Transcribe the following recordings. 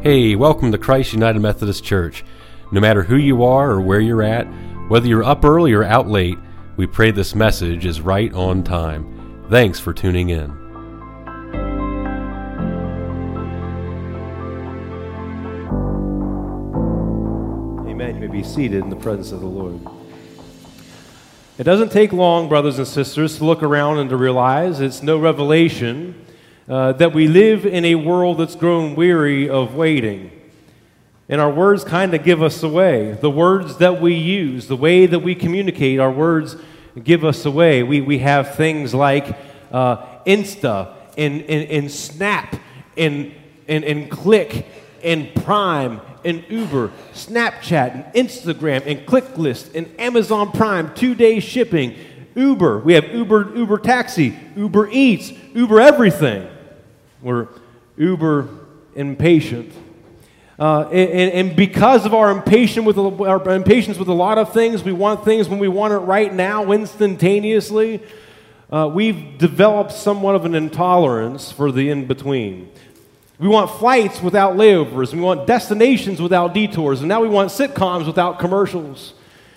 Hey, welcome to Christ United Methodist Church. No matter who you are or where you're at, whether you're up early or out late, we pray this message is right on time. Thanks for tuning in. Amen. You may be seated in the presence of the Lord. It doesn't take long, brothers and sisters, to look around and to realize it's no revelation that we live in a world that's grown weary of waiting. And our words kind of give us away. The words that we use, the way that we communicate, our words give us away. We have things like Insta and Snap and Click and Prime and Uber, Snapchat and Instagram and ClickList and Amazon Prime, 2-day shipping, Uber. We have Uber Taxi, Uber Eats, Uber everything. We're uber impatient. And because of our impatience with a lot of things, we want things when we want it right now, instantaneously, we've developed somewhat of an intolerance for the in-between. We want flights without layovers, and we want destinations without detours, and now we want sitcoms without commercials.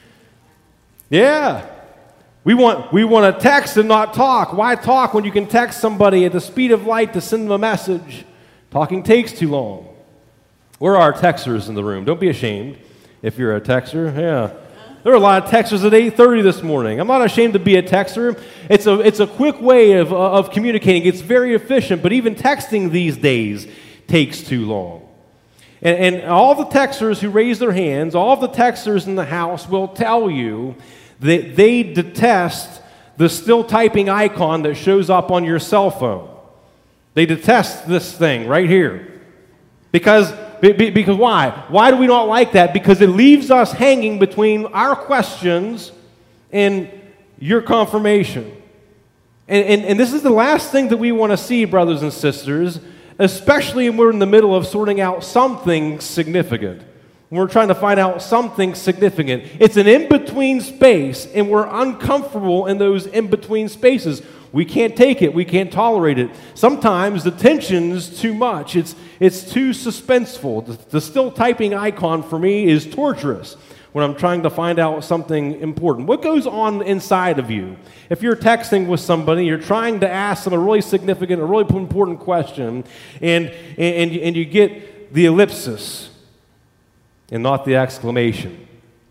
Yeah. We want to text and not talk. Why talk when you can text somebody at the speed of light to send them a message? Talking takes too long. Where are our texters in the room? Don't be ashamed if you're a texter. Yeah. There are a lot of texters at 8:30 this morning. I'm not ashamed to be a texter. It's a quick way of communicating. It's very efficient, but even texting these days takes too long. And all the texters who raise their hands, all the texters in the house will tell you that they detest the still typing icon that shows up on your cell phone. They detest this thing right here. Because why? Why do we not like that? Because it leaves us hanging between our questions and your confirmation. And this is the last thing that we want to see, brothers and sisters, especially when we're in the middle of sorting out something significant. We're trying to find out something significant. It's an in-between space, and we're uncomfortable in those in-between spaces. We can't take it. We can't tolerate it. Sometimes the tension's too much. It's too suspenseful. The still typing icon for me is torturous when I'm trying to find out something important. What goes on inside of you? If you're texting with somebody, you're trying to ask them a really significant, a really important question, and you get the ellipsis and not the exclamation.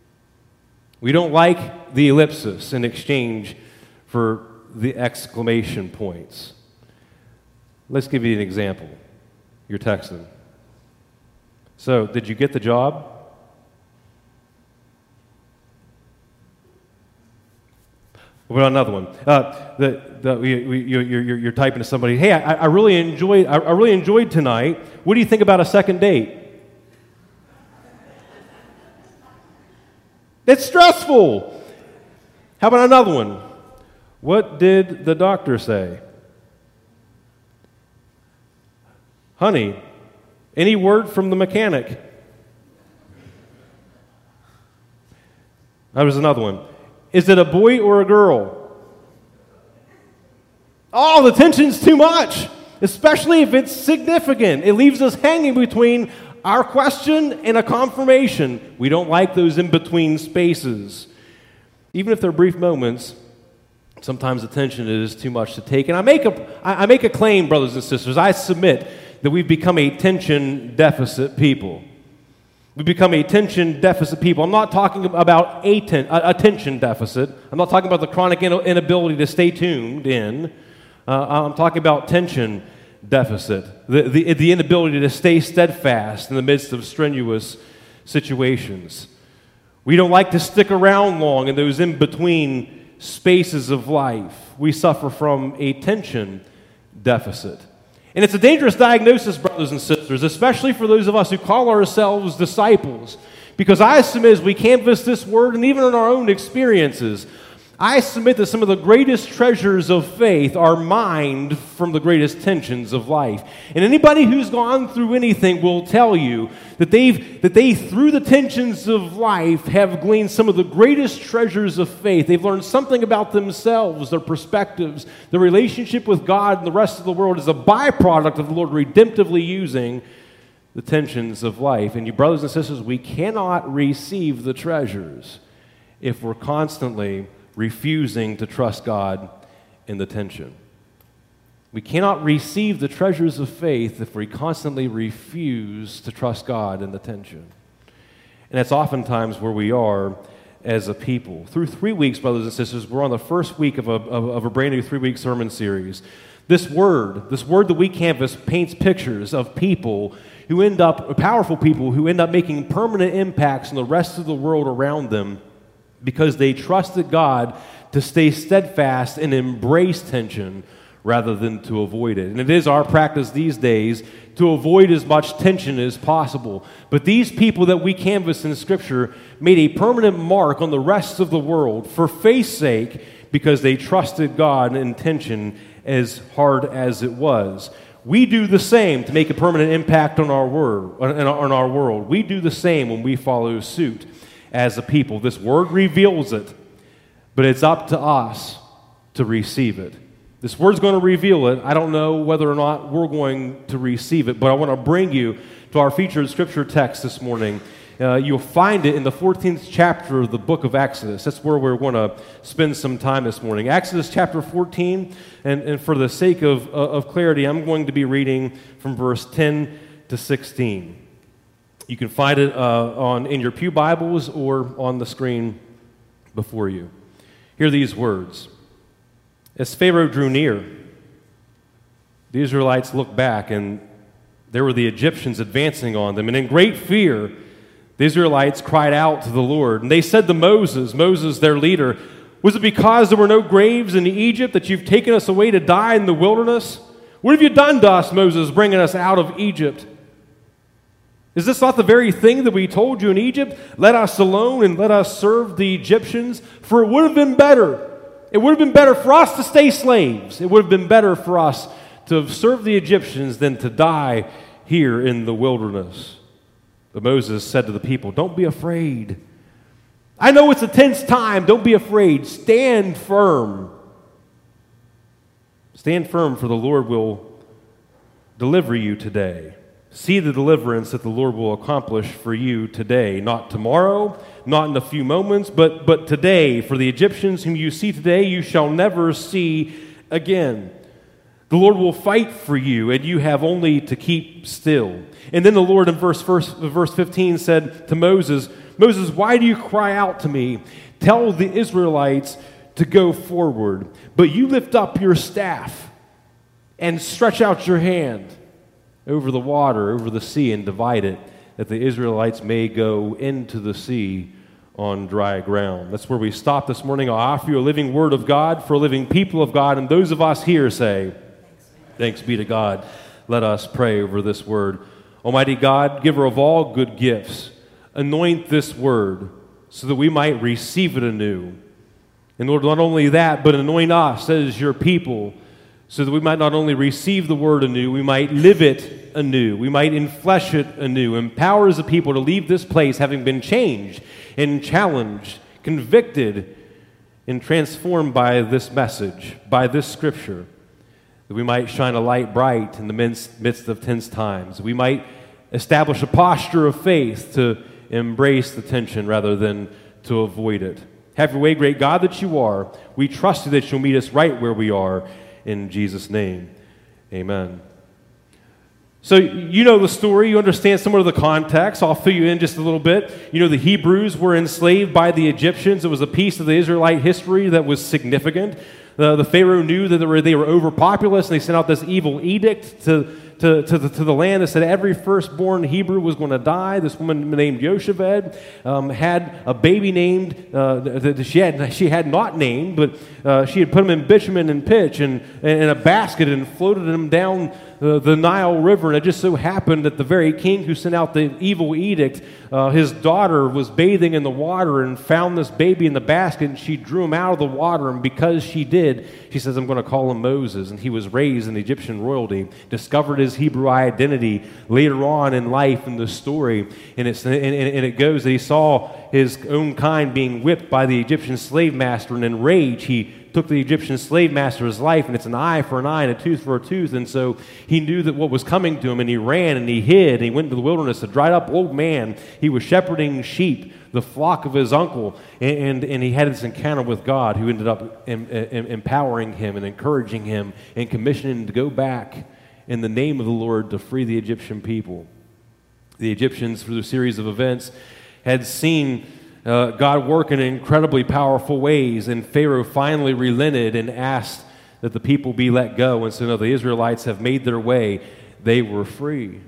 We don't like the ellipsis in exchange for the exclamation points. Let's give you an example. You're texting. So, did you get the job? What about another one? You're typing to somebody. Hey, I really enjoyed tonight. What do you think about a second date? It's stressful. How about another one? What did the doctor say? Honey, any word from the mechanic? That was another one. Is it a boy or a girl? Oh, the tension's too much, especially if it's significant. It leaves us hanging between our question and a confirmation. We don't like those in-between spaces. Even if they're brief moments, sometimes the tension is too much to take. And I make a claim, brothers and sisters. I submit that we've become a tension deficit people. We've become a tension deficit people. I'm not talking about attention deficit. I'm not talking about the chronic inability to stay tuned in. I'm talking about tension deficit, the inability to stay steadfast in the midst of strenuous situations. We don't like to stick around long in those in-between spaces of life. We suffer from a tension deficit. And it's a dangerous diagnosis, brothers and sisters, especially for those of us who call ourselves disciples. Because I submit, as we canvass this word, and even in our own experiences, I submit that some of the greatest treasures of faith are mined from the greatest tensions of life. And anybody who's gone through anything will tell you that they through the tensions of life have gleaned some of the greatest treasures of faith. They've learned something about themselves, their perspectives, their relationship with God and the rest of the world is a byproduct of the Lord redemptively using the tensions of life. And you brothers and sisters, we cannot receive the treasures if we're constantly refusing to trust God in the tension. We cannot receive the treasures of faith if we constantly refuse to trust God in the tension. And that's oftentimes where we are as a people. Through 3 weeks, brothers and sisters, we're on the first week of a brand new 3-week sermon series. This word that we canvass paints pictures of people who end up, powerful people who end up making permanent impacts on the rest of the world around them because they trusted God to stay steadfast and embrace tension rather than to avoid it. And it is our practice these days to avoid as much tension as possible. But these people that we canvass in Scripture made a permanent mark on the rest of the world for faith's sake because they trusted God in tension as hard as it was. We do the same to make a permanent impact on our world. We do the same when we follow suit as a people. This word reveals it, but it's up to us to receive it. This word's going to reveal it. I don't know whether or not we're going to receive it, but I want to bring you to our featured scripture text this morning. You'll find it in the 14th chapter of the book of Exodus. That's where we're going to spend some time this morning. Exodus chapter 14, and for the sake of clarity, I'm going to be reading from verse 10 to 16. You can find it in your pew Bibles or on the screen before you. Hear these words. As Pharaoh drew near, the Israelites looked back, and there were the Egyptians advancing on them. And in great fear, the Israelites cried out to the Lord. And they said to Moses, their leader, "Was it because there were no graves in Egypt that you've taken us away to die in the wilderness? What have you done to us, Moses, bringing us out of Egypt? Is this not the very thing that we told you in Egypt? Let us alone and let us serve the Egyptians, for it would have been better. It would have been better for us to stay slaves. It would have been better for us to have served the Egyptians than to die here in the wilderness." But Moses said to the people, "Don't be afraid. I know it's a tense time. Don't be afraid. Stand firm. Stand firm, for the Lord will deliver you today. See the deliverance that the Lord will accomplish for you today. Not tomorrow, not in a few moments, but today. For the Egyptians whom you see today, you shall never see again. The Lord will fight for you, and you have only to keep still." And then the Lord in verse 15 said to Moses, "Moses, why do you cry out to me? Tell the Israelites to go forward. But you lift up your staff and stretch out your hand over the water, over the sea, and divide it, that the Israelites may go into the sea on dry ground." That's where we stop this morning. I'll offer you a living word of God for a living people of God, and those of us here say, thanks be to God. Let us pray over this word. Almighty God, giver of all good gifts, anoint this word so that we might receive it anew. And Lord, not only that, but anoint us as your people so that we might not only receive the word anew, we might live it anew. We might enflesh it anew. Empower as a people to leave this place having been changed and challenged, convicted, and transformed by this message, by this scripture, that we might shine a light bright in the midst of tense times. We might establish a posture of faith to embrace the tension rather than to avoid it. Have your way, great God that you are. We trust you that you'll meet us right where we are. In Jesus' name, amen. So you know the story. You understand some of the context. I'll fill you in just a little bit. You know the Hebrews were enslaved by the Egyptians. It was a piece of the Israelite history that was significant. The Pharaoh knew that they were overpopulous, and they sent out this evil edict to the land that said every firstborn Hebrew was going to die. This woman named Yocheved had a baby named that she had not named, but she had put him in bitumen and pitch and in a basket and floated him down the Nile River. And it just so happened that the very king who sent out the evil edict, his daughter was bathing in the water and found this baby in the basket, and she drew him out of the water. And because she did, she says, "I'm going to call him Moses." And he was raised in Egyptian royalty, discovered his Hebrew identity later on in life in the story. And it goes that he saw his own kind being whipped by the Egyptian slave master, and in rage he took the Egyptian slave master's life, and it's an eye for an eye and a tooth for a tooth. And so he knew that what was coming to him, and he ran and he hid, and he went into the wilderness, a dried up old man. He was shepherding sheep, the flock of his uncle, and he had this encounter with God, who ended up empowering him and encouraging him and commissioning him to go back in the name of the Lord to free the Egyptian people. The Egyptians, through a series of events, had seen God work in incredibly powerful ways, and Pharaoh finally relented and asked that the people be let go. And so now the Israelites have made their way. They were free.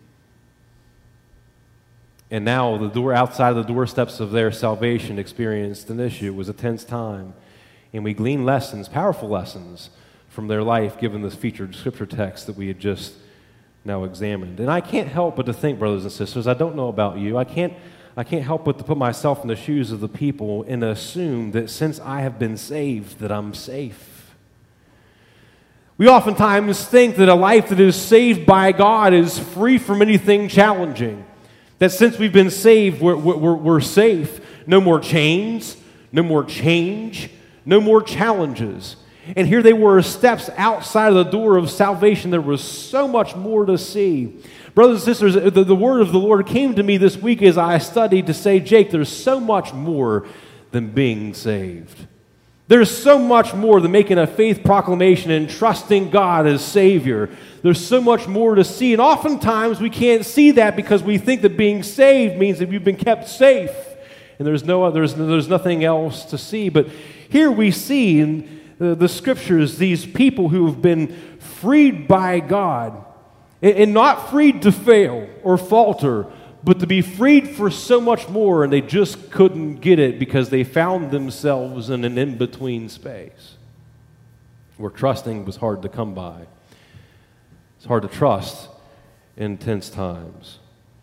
And now the door outside of the doorsteps of their salvation experienced an issue. It was a tense time. And we glean lessons, powerful lessons, from their life, given this featured scripture text that we had just now examined. And I can't help but to think, brothers and sisters, I don't know about you, I can't help but to put myself in the shoes of the people and assume that since I have been saved, that I'm safe. We oftentimes think that a life that is saved by God is free from anything challenging. That since we've been saved, we're safe. No more chains, no more change, no more challenges. And here they were, steps outside of the door of salvation. There was so much more to see. Brothers and sisters, the word of the Lord came to me this week as I studied to say, Jake, there's so much more than being saved. There's so much more than making a faith proclamation and trusting God as Savior. There's so much more to see. And oftentimes we can't see that because we think that being saved means that we've been kept safe. And there's nothing else to see. But here we see in the scriptures these people who have been freed by God, and not freed to fail or falter, but to be freed for so much more, and they just couldn't get it because they found themselves in an in-between space where trusting was hard to come by. It's hard to trust in tense times.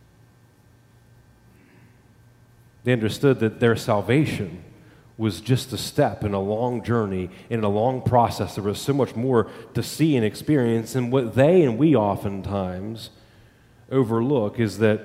They understood that their salvation was just a step in a long journey, in a long process. There was so much more to see and experience, and what they and we oftentimes overlook is that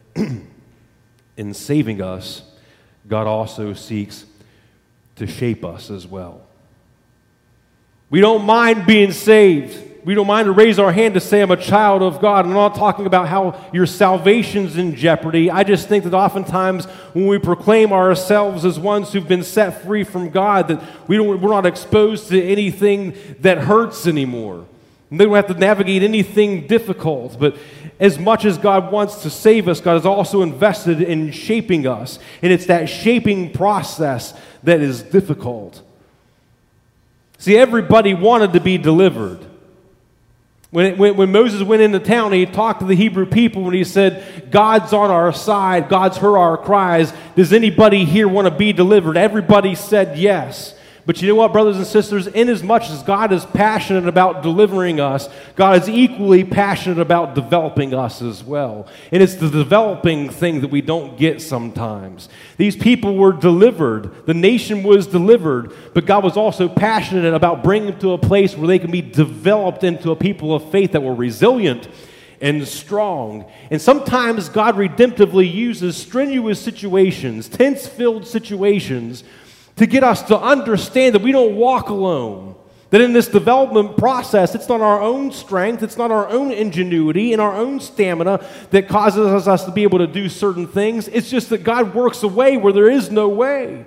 in saving us, God also seeks to shape us as well. We don't mind being saved. We don't mind to raise our hand to say, I'm a child of God. I'm not talking about how your salvation's in jeopardy. I just think that oftentimes when we proclaim ourselves as ones who've been set free from God, that we're not exposed to anything that hurts anymore. And they don't have to navigate anything difficult. But as much as God wants to save us, God is also invested in shaping us. And it's that shaping process that is difficult. See, everybody wanted to be delivered. When Moses went into town, he talked to the Hebrew people and he said, God's on our side. God's heard our cries. Does anybody here want to be delivered? Everybody said yes. But you know what, brothers and sisters? Inasmuch as God is passionate about delivering us, God is equally passionate about developing us as well. And it's the developing thing that we don't get sometimes. These people were delivered. The nation was delivered. But God was also passionate about bringing them to a place where they can be developed into a people of faith that were resilient and strong. And sometimes God redemptively uses strenuous situations, tense-filled situations, to get us to understand that we don't walk alone. That in this development process, it's not our own strength, it's not our own ingenuity and our own stamina that causes us to be able to do certain things. It's just that God works a way where there is no way.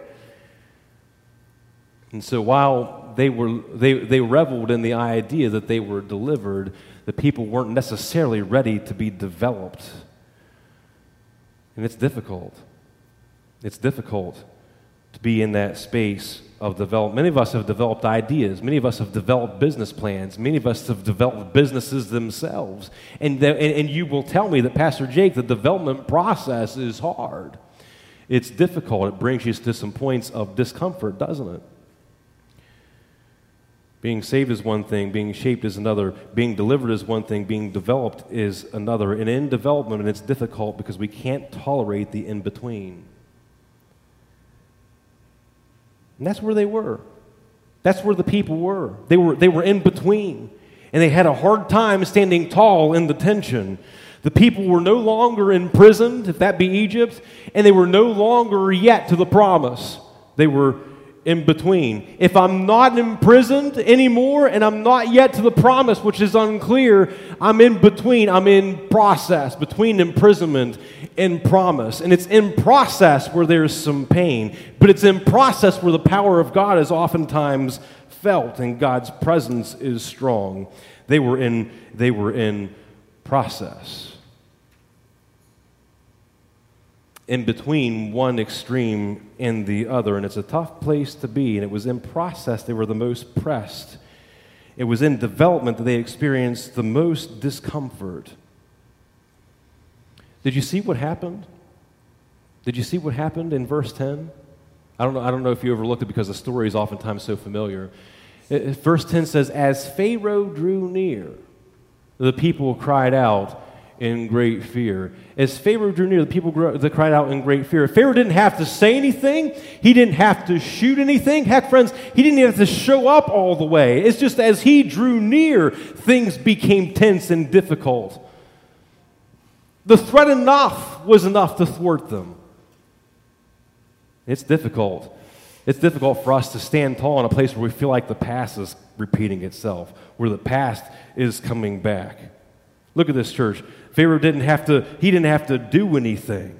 And so while they reveled in the idea that they were delivered, the people weren't necessarily ready to be developed. And it's difficult. It's difficult to be in that space of development. Many of us have developed ideas. Many of us have developed business plans. Many of us have developed businesses themselves. And you will tell me that, Pastor Jake, the development process is hard. It's difficult. It brings you to some points of discomfort, doesn't it? Being saved is one thing. Being shaped is another. Being delivered is one thing. Being developed is another. And in development, it's difficult because we can't tolerate the in-between. And that's where they were. That's where the people were. They were in between. And they had a hard time standing tall in the tension. The people were no longer imprisoned, if that be Egypt, and they were no longer yet to the promise. They were in between. If I'm not imprisoned anymore and I'm not yet to the promise, which is unclear, I'm in between. I'm in process between imprisonment and promise. And it's in process where there's some pain, but it's in process where the power of God is oftentimes felt and God's presence is strong. They were in process. In between one extreme and the other, and it's a tough place to be, and it was in process they were the most pressed. It was in development that they experienced the most discomfort. Did you see what happened? Did you see what happened in verse 10? I don't know if you overlooked it because the story is oftentimes so familiar. Verse 10 says, as Pharaoh drew near, the people cried out in great fear. As Pharaoh drew near, the people cried out in great fear. Pharaoh didn't have to say anything. He didn't have to shoot anything. Heck, friends, he didn't even have to show up all the way. It's just as he drew near, things became tense and difficult. The threat enough was enough to thwart them. It's difficult. It's difficult for us to stand tall in a place where we feel like the past is repeating itself, where the past is coming back. Look at this, church. Pharaoh didn't have to do anything.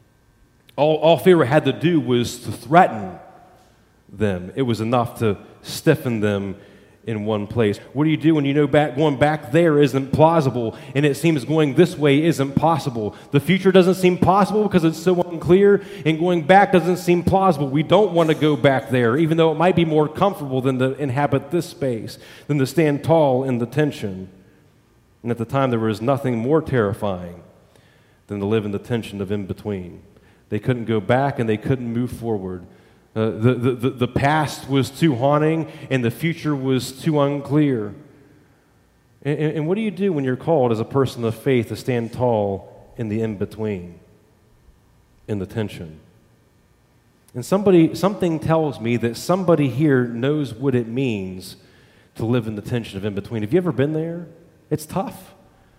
All Pharaoh had to do was to threaten them. It was enough to stiffen them in one place. What do you do when you know going back there isn't plausible and it seems going this way isn't possible? The future doesn't seem possible because it's so unclear, and going back doesn't seem plausible. We don't want to go back there, even though it might be more comfortable than to inhabit this space, than to stand tall in the tension. And at the time, there was nothing more terrifying than to live in the tension of in between. They couldn't go back and they couldn't move forward. The past was too haunting and the future was too unclear. And what do you do when you're called as a person of faith to stand tall in the in-between, in the tension? And something tells me that somebody here knows what it means to live in the tension of in-between. Have you ever been there? It's tough.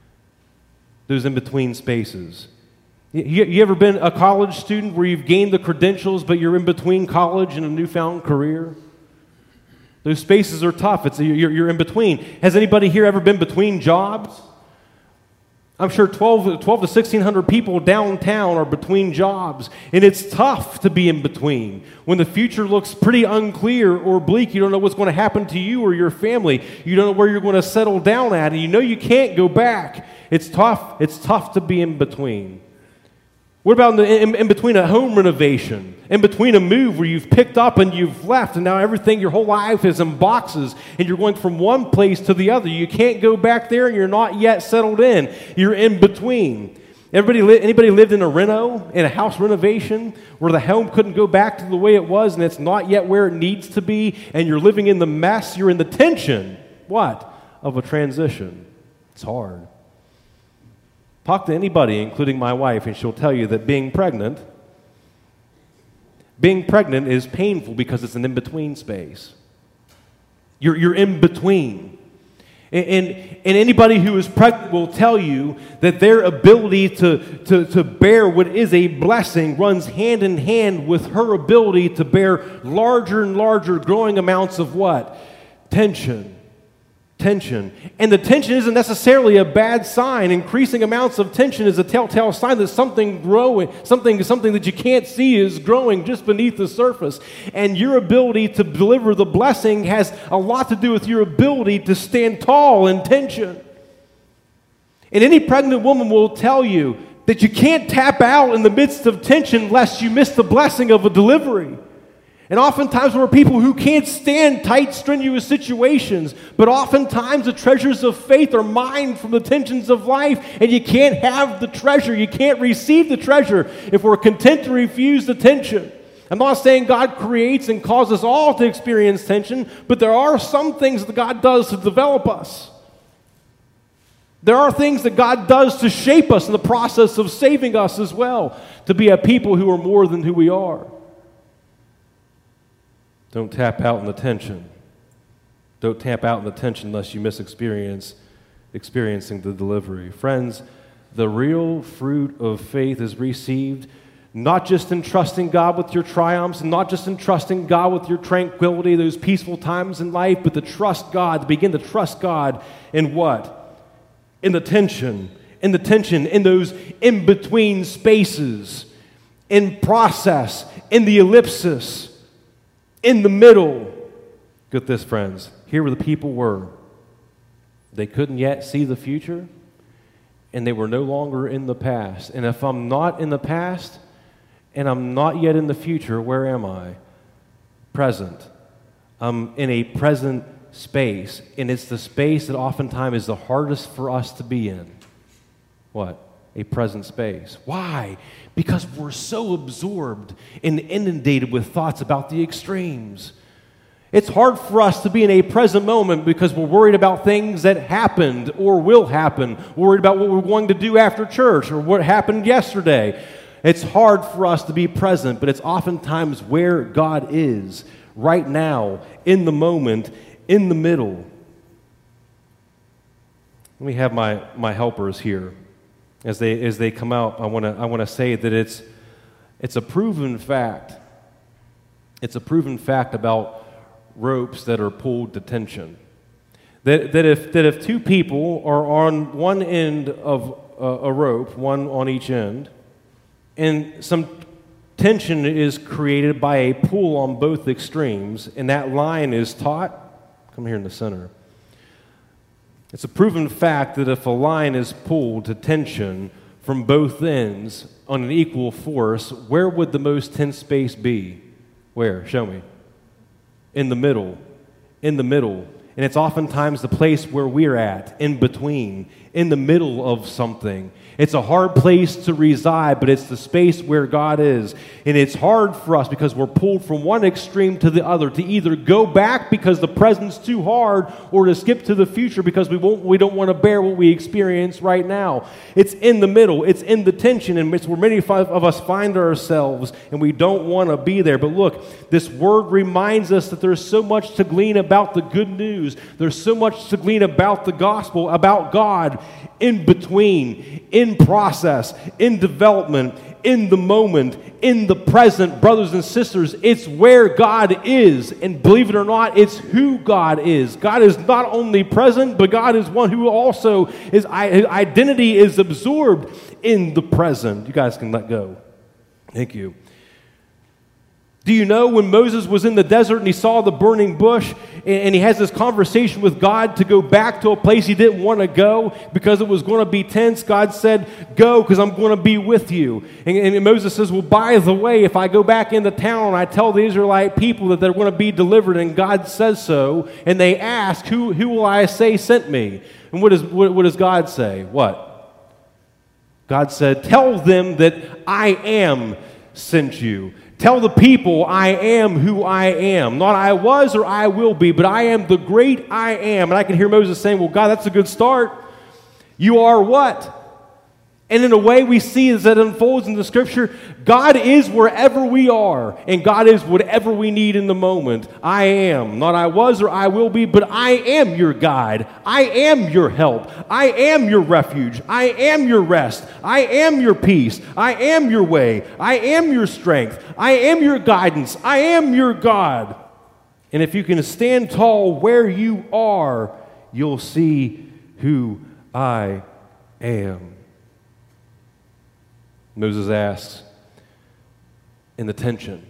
Those in-between spaces. You ever been a college student where you've gained the credentials, but you're in between college and a newfound career? Those spaces are tough. You're in between. Has anybody here ever been between jobs? I'm sure 12 to 1,600 people downtown are between jobs, and it's tough to be in between. When the future looks pretty unclear or bleak, you don't know what's going to happen to you or your family. You don't know where you're going to settle down at, and you know you can't go back. It's tough. It's tough to be in between. What about in between a home renovation, in between a move where you've picked up and you've left, and now everything, your whole life is in boxes, and you're going from one place to the other. You can't go back there, and you're not yet settled in. You're in between. Anybody lived in a house renovation, where the home couldn't go back to the way it was, and it's not yet where it needs to be, and you're living in the mess, you're in the tension, of a transition. It's hard. Talk to anybody, including my wife, and she'll tell you that being pregnant is painful because it's an in-between space. You're in between. And anybody who is pregnant will tell you that their ability to bear what is a blessing runs hand in hand with her ability to bear larger and larger growing amounts of what? Tension. And the tension isn't necessarily a bad sign. Increasing amounts of tension is a telltale sign that something growing, something that you can't see is growing just beneath the surface. And your ability to deliver the blessing has a lot to do with your ability to stand tall in tension. And any pregnant woman will tell you that you can't tap out in the midst of tension lest you miss the blessing of a delivery. And oftentimes we're people who can't stand tight, strenuous situations, but oftentimes the treasures of faith are mined from the tensions of life, and you can't have the treasure, you can't receive the treasure if we're content to refuse the tension. I'm not saying God creates and causes all to experience tension, but there are some things that God does to develop us. There are things that God does to shape us in the process of saving us as well, to be a people who are more than who we are. Don't tap out in the tension. Don't tap out in the tension unless you miss experiencing the delivery. Friends, the real fruit of faith is received Not just in trusting God with your triumphs, and not just in trusting God with your tranquility, those peaceful times in life, but to trust God, to begin to trust God in what? In the tension, in those in-between spaces, in process, in the ellipsis, in the middle. Get this, friends. Here where the people were. They couldn't yet see the future, and they were no longer in the past. And if I'm not in the past, and I'm not yet in the future, where am I? Present. I'm in a present space, and it's the space that oftentimes is the hardest for us to be in. What? A present space. Why? Because we're so absorbed and inundated with thoughts about the extremes. It's hard for us to be in a present moment because we're worried about things that happened or will happen, worried about what we're going to do after church or what happened yesterday. It's hard for us to be present, but it's oftentimes where God is, right now, in the moment, in the middle. Let me have my helpers here. As they come out, I want to say that it's a proven fact. It's a proven fact about ropes that are pulled to tension. That if two people are on one end of a rope, one on each end, and some tension is created by a pull on both extremes, and that line is taut, come here in the center. It's a proven fact that if a line is pulled to tension from both ends on an equal force, where would the most tense space be? Where? Show me. In the middle. In the middle. And it's oftentimes the place where we're at, in between, in the middle of something. It's a hard place to reside, but it's the space where God is. And it's hard for us because we're pulled from one extreme to the other to either go back because the present's too hard or to skip to the future because we don't want to bear what we experience right now. It's in the middle. It's in the tension, and it's where many of us find ourselves, and we don't want to be there. But look, this word reminds us that there's so much to glean about the good news. There's so much to glean about the gospel, about God, in between, in process, in development, in the moment, in the present. Brothers and sisters, it's where God is. And believe it or not, it's who God is. God is not only present, but God is one who also his identity is absorbed in the present. You guys can let go. Thank you. Do you know when Moses was in the desert and he saw the burning bush and he has this conversation with God to go back to a place he didn't want to go because it was going to be tense? God said, go because I'm going to be with you. And Moses says, well, by the way, if I go back into town and I tell the Israelite people that they're going to be delivered and God says so, and they ask, who will I say sent me? And what does God say? What? God said, tell them that I am sent you. Tell the people I am who I am. Not I was or I will be, but I am the great I am. And I can hear Moses saying, well, God, that's a good start. You are what? And in a way we see as that unfolds in the Scripture, God is wherever we are, and God is whatever we need in the moment. I am. Not I was or I will be, but I am your guide. I am your help. I am your refuge. I am your rest. I am your peace. I am your way. I am your strength. I am your guidance. I am your God. And if you can stand tall where you are, you'll see who I am. Moses asks, in the tension,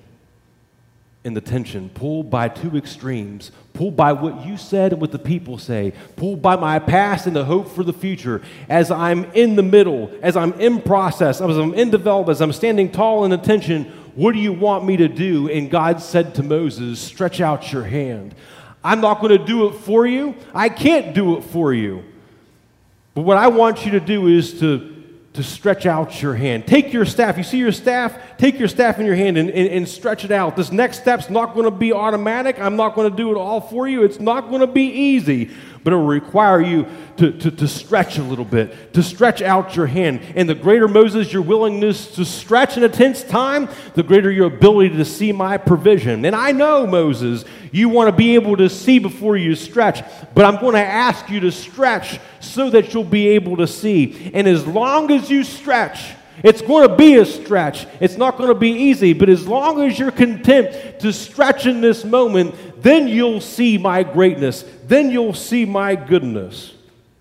pulled by two extremes, pulled by what you said and what the people say, pulled by my past and the hope for the future, as I'm in the middle, as I'm in process, as I'm in development, as I'm standing tall in the tension, what do you want me to do? And God said to Moses, stretch out your hand. I'm not going to do it for you. I can't do it for you. But what I want you to do is to stretch out your hand. Take your staff. You see your staff? Take your staff in your hand and stretch it out. This next step's not going to be automatic. I'm not going to do it all for you. It's not going to be easy, but it will require you to stretch a little bit, to stretch out your hand. And the greater, Moses, your willingness to stretch in a tense time, the greater your ability to see my provision. And I know, Moses, you want to be able to see before you stretch, but I'm going to ask you to stretch so that you'll be able to see. And as long as you stretch, It's going to be a stretch. It's not going to be easy, but as long as you're content to stretch in this moment, then you'll see my greatness. Then you'll see my goodness.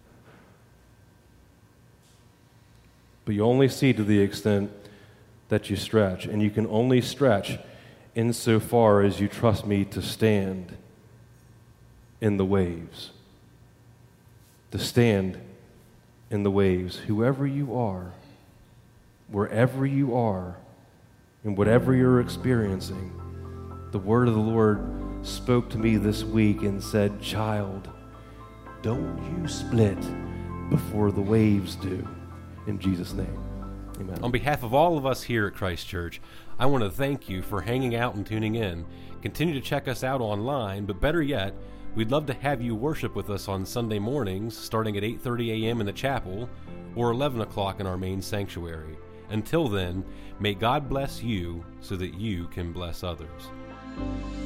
But you only see to the extent that you stretch, and you can only stretch insofar as you trust me to stand in the waves. To stand in the waves. Whoever you are, wherever you are, and whatever you're experiencing, the word of the Lord spoke to me this week and said, "Child, don't you split before the waves do." In Jesus' name, amen. On behalf of all of us here at Christ Church, I want to thank you for hanging out and tuning in. Continue to check us out online, but better yet, we'd love to have you worship with us on Sunday mornings, starting at 8:30 a.m. in the chapel, or 11 o'clock in our main sanctuary. Until then, may God bless you so that you can bless others.